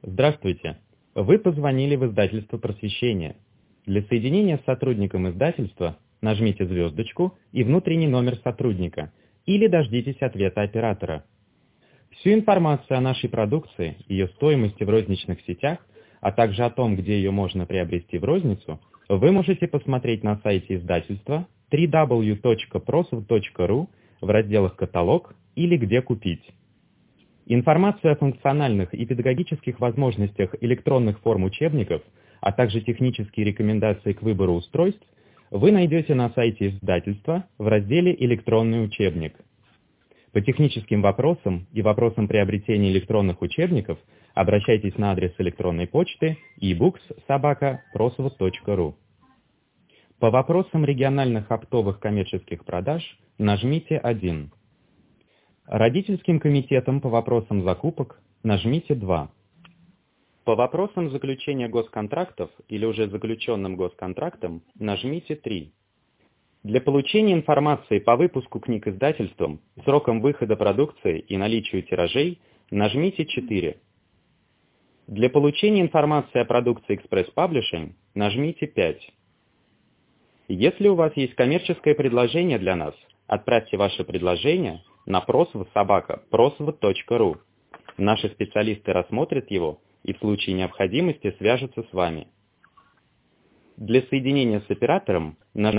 Здравствуйте. Вы позвонили в издательство «Просвещение». Для соединения с сотрудником издательства нажмите звездочку и внутренний номер сотрудника или дождитесь ответа оператора. Всю информацию о нашей продукции, ее стоимости в розничных сетях, а также о том, где ее можно приобрести в розницу, вы можете посмотреть на сайте издательства www.prosv.ru в разделах «Каталог» или «Где купить». Информацию о функциональных и педагогических возможностях электронных форм учебников, а также технические рекомендации к выбору устройств вы найдете на сайте издательства в разделе «Электронный учебник». По техническим вопросам и вопросам приобретения электронных учебников обращайтесь на адрес электронной почты ebooks@prosv.ru. По вопросам региональных оптовых коммерческих продаж нажмите 1. Родительским комитетом по вопросам закупок нажмите 2. По вопросам заключения госконтрактов или уже заключенным госконтрактом нажмите 3. Для получения информации по выпуску книг издательством, срокам выхода продукции и наличию тиражей нажмите 4. Для получения информации о продукции Express Publishing нажмите 5. Если у вас есть коммерческое предложение для нас, отправьте ваше предложение на prosv@prosv.ru. Наши специалисты рассмотрят его и в случае необходимости свяжутся с вами. Для соединения с оператором нажмите